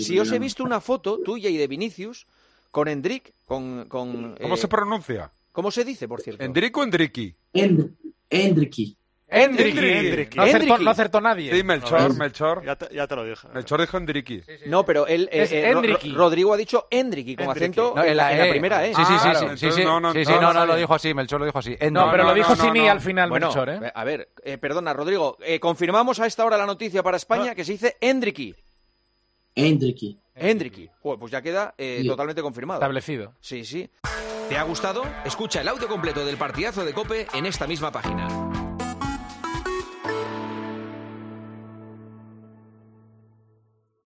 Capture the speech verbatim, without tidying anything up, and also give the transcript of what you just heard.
Si os he visto una foto tuya y de Vinicius con Endrick, con... con ¿Cómo eh, se pronuncia? ¿Cómo se dice, por cierto? ¿Endrick o Endricky? End Endricky. Endricky. Endricky. No, acertó, Endricky. no acertó nadie. Sí, Melchor, Melchor. Ya te, ya te lo dije. Melchor dijo Endricky. No, pero él, eh, Es eh, Ro- Endricky. Ro- Rodrigo ha dicho Endricky, con Endricky. acento No, en, la, en la E. primera, ¿eh? Sí, sí, sí, claro, sí, entonces sí, no, no, sí, sí, no, no, no no, sabía. lo dijo así, Melchor lo dijo así. No, No, pero no, lo dijo no, sin no, I no. al final, Bueno, Melchor, ¿eh? a ver, eh, perdona, Rodrigo, eh, confirmamos a esta hora la noticia para España que se dice Endricky. Endricky. Endricky. Joder, pues ya queda eh, Sí. totalmente confirmado. Establecido. Sí, sí. ¿Te ha gustado? Escucha el audio completo del partidazo de COPE en esta misma página.